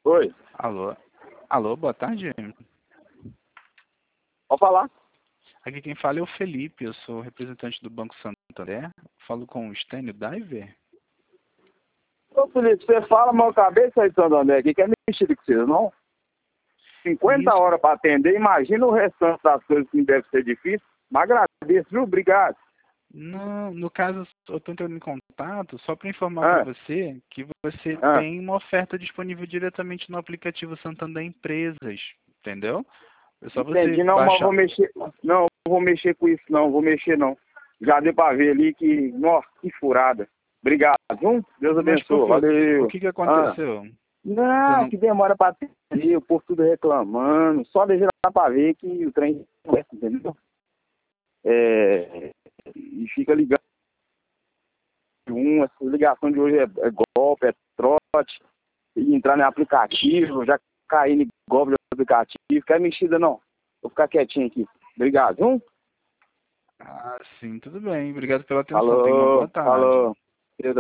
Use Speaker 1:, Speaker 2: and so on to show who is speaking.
Speaker 1: Oi,
Speaker 2: Alô? Alô, boa tarde.
Speaker 1: pode falar.
Speaker 2: Aqui quem fala é o Felipe, eu sou representante do Banco Santander. Falo com o Stênio Diver.
Speaker 1: Ô Felipe, você fala, mas eu acabei de sair de Santander aqui, que é mexido com vocês, não? 50
Speaker 2: Isso.
Speaker 1: horas para atender, imagina o restante das coisas que deve ser difícil. Mas agradeço, viu? Obrigado.
Speaker 2: Não, no caso, eu estou entrando em contato só para informar para
Speaker 1: Ah,
Speaker 2: você que você
Speaker 1: ah,
Speaker 2: tem uma oferta disponível diretamente no aplicativo Santander Empresas, entendeu? É só você
Speaker 1: entendi, não, mas
Speaker 2: baixar.
Speaker 1: vou mexer. Não, vou mexer com isso, não, vou mexer não. Já deu para ver ali que, nossa, que furada. Obrigado, viu? Deus
Speaker 2: Mas por
Speaker 1: abençoe,
Speaker 2: quê? O
Speaker 1: valeu.
Speaker 2: que que
Speaker 1: Ah,
Speaker 2: aconteceu? Você
Speaker 1: não,
Speaker 2: não...
Speaker 1: que demora para atender, o povo tudo reclamando. Só deixa lá para ver que o trem não é, entendeu? E fica ligando. Essa ligação de hoje é golpe, é trote, e entrar no aplicativo, já caí no golpe do aplicativo, quer mexida não. Vou ficar quietinho aqui. Obrigado, viu?
Speaker 2: Ah, sim, tudo bem. Obrigado pela atenção. Tenha uma boa
Speaker 1: Falou,
Speaker 2: tarde.
Speaker 1: falou.